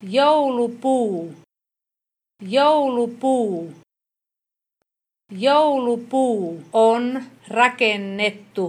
Joulupuu. Joulupuu. Joulupuu on rakennettu.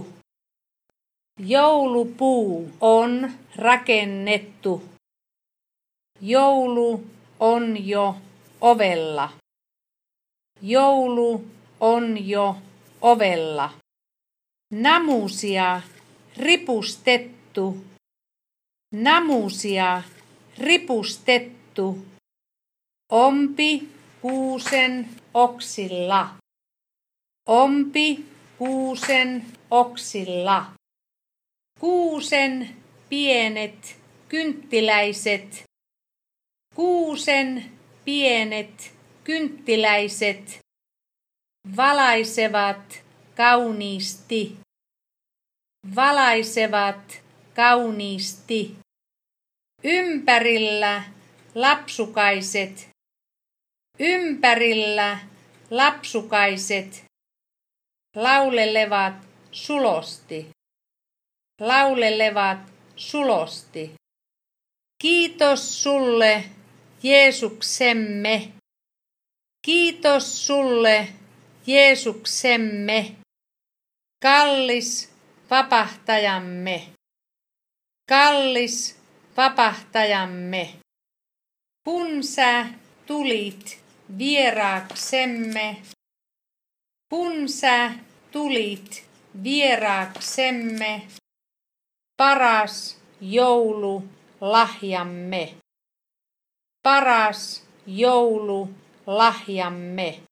Joulupuu on rakennettu. Joulu on jo ovella. Joulu on jo ovella. Namusia ripustettu. Namusia ripustettu. Ompi kuusen oksilla. Ompi kuusen oksilla. Kuusen pienet kynttiläiset. Kuusen pienet kynttiläiset valaisevat kauniisti. Valaisevat kauniisti. Ympärillä lapsukaiset. Ympärillä lapsukaiset laulelevat sulosti. Laulelevat sulosti. Kiitos sulle, Jeesuksemme. Kiitos sulle, Jeesuksemme. Kallis vapahtajamme. Kallis vapahtajamme. Kun sä tulit vieraaksemme. Kun sä tulit vieraaksemme. Paras joululahjamme. Paras joululahjamme.